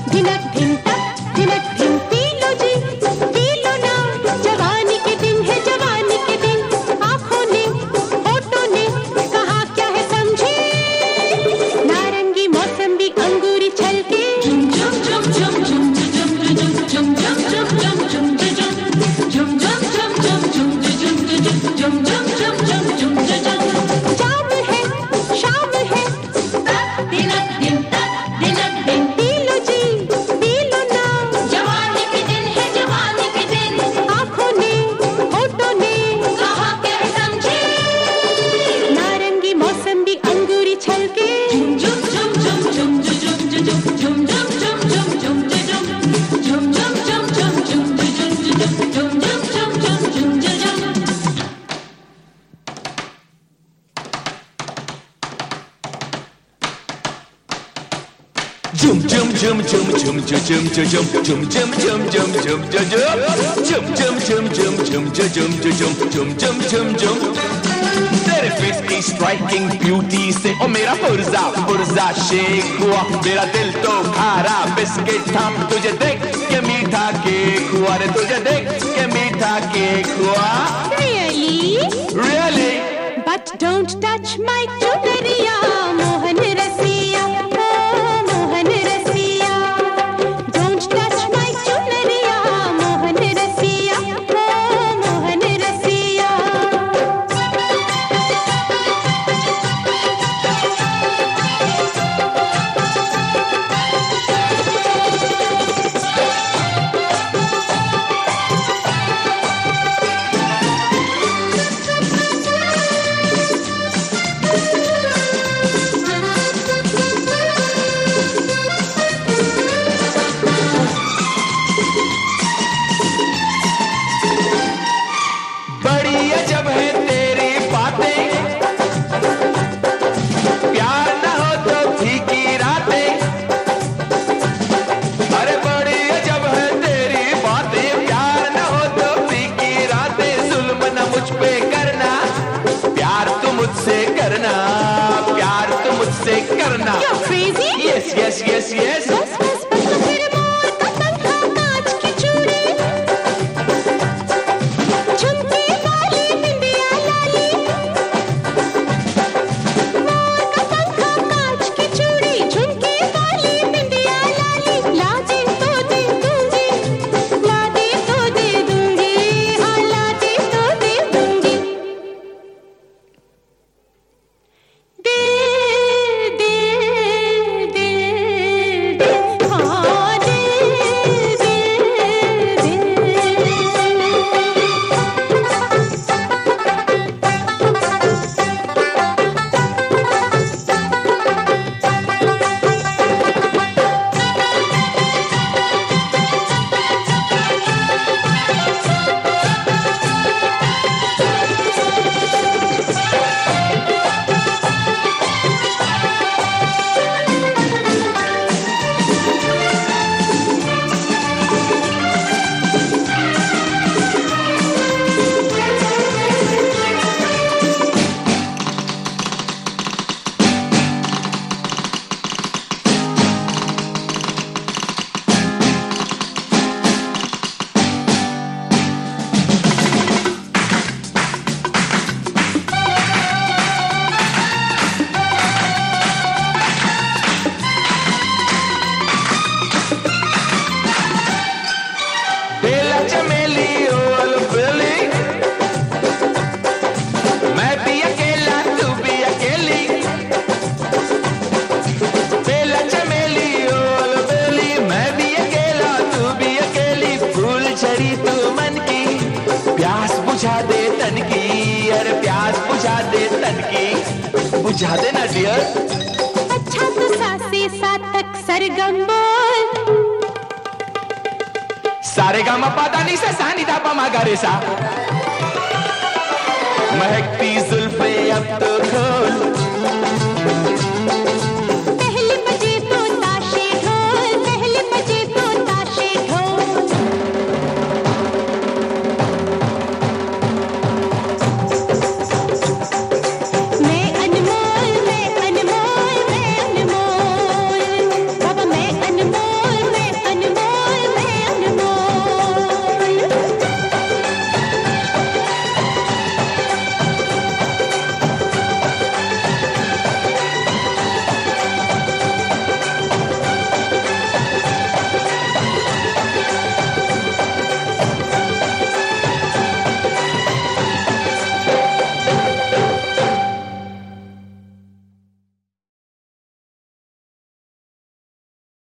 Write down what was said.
धिनक धिन तक धिनक धिन P low G P low ना जवानी के दिन है जवानी के दिन आंखों ने होठों ने कहा क्या है समझे नारंगी मौसम्बी अंगूरी छलके झुम झुम झुम झुम झुम झुम झुम झुम झुम झुम झुम झुम झुम तेरे फेस की स्ट्राइकिंग ब्यूटी से ओ मेरा पुर्जा पुर्जा शेक हुआ मेरा दिल तो खारा बिस्किट था तुझे देख के मीठा केक हुआ रे तुझे देख के मीठा केक हुआ Really? But don't touch my chudariya mohan rasiya mohan rasiya don't touch my chudariya mohan rasiya mohan rasiya You're crazy? Yes, yes, yes, yes. बस बस बस तो फिर मोर का पंखा कांच की चूड़ी झुमके वाली बिंदिया लाली मोर का पंखा कांच की चूड़ी झुमके वाली बिंदिया लाली ला दे तो दे दूंगी ला दे तो दे दूंगी हाँ ला दे तो दे दूंगी बुझा देना डियर अच्छा तो सासे सात तक सरगम बोल सारे गामा पादा नहीं सा सानी दा पा मा गा रे सा महकती